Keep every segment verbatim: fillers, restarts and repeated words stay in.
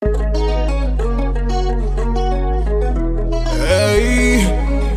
Hey.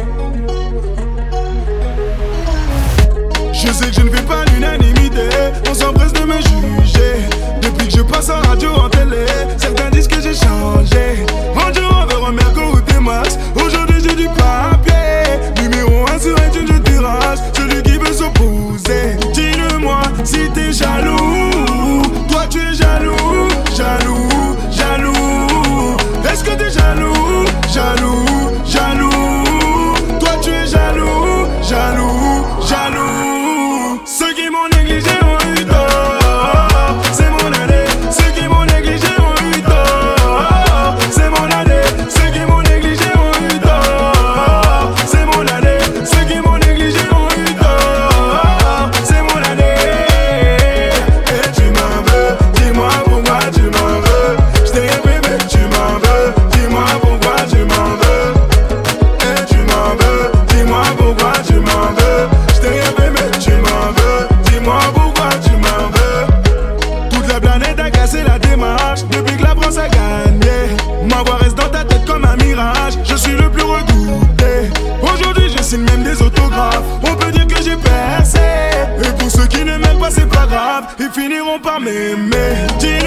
Je sais que je ne fais pas l'unanimité, on s'empresse de me juger. Depuis que je passe en radio, en télé, certains disent que j'ai changé. Rendu envers un merco ou des max, aujourd'hui j'ai du papier. Numéro un sur iTunes, je tirage, celui qui veut s'opposer. Dis-le-moi si t'es jaloux, toi tu es jaloux, jaloux, jaloux. Est-ce que t'es jaloux, jaloux, jaloux? Toi tu es jaloux, jaloux, jaloux. Ceux qui m'ont négligé ont eu tort, c'est mon année. Ceux qui m'ont négligé ont eu tort, c'est mon année. Ceux qui m'ont négligé ont eu tort, c'est mon année. Ceux qui m'ont négligé ont eu tort, c'est mon année. Et tu m'en veux, dis-moi pourquoi tu m'en veux. Je t'ai rêvé mais tu m'en veux, dis-moi pourquoi tu m'en veux. Et tu m'en veux, dis-moi pourquoi tu m'en veux. Je t'ai rêvé mais tu m'en veux, dis-moi pourquoi tu m'en veux. Toute la planète a cassé la démarche depuis que la France a gagné. Ma voix reste dans ta tête comme un mirage, je suis le plus redouté. Aujourd'hui je signe même des autographes, on peut dire que j'ai percé. Et pour ceux qui ne m'aiment pas c'est pas grave, ils finiront par m'aimer. Dis